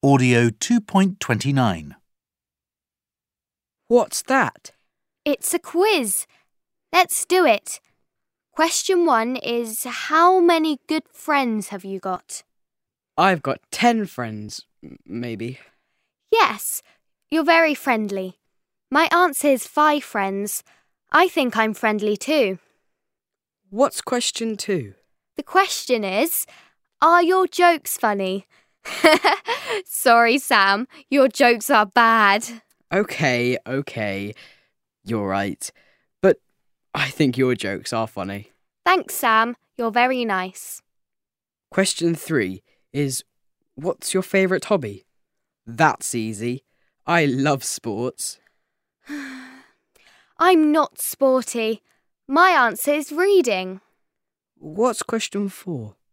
Audio 2.29. What's that? It's a quiz. Let's do it. Question 1 is, how many good friends have you got? I've got 10 friends, maybe. Yes, you're very friendly. My answer is 5 friends. I think I'm friendly too. What's question 2? The question is, are your jokes funny? Sorry, Sam, your jokes are bad. Okay. You're right. But I think your jokes are funny. Thanks, Sam. You're very nice. Question 3 is, what's your favourite hobby? That's easy. I love sports. I'm not sporty. My answer is reading. What's question 4?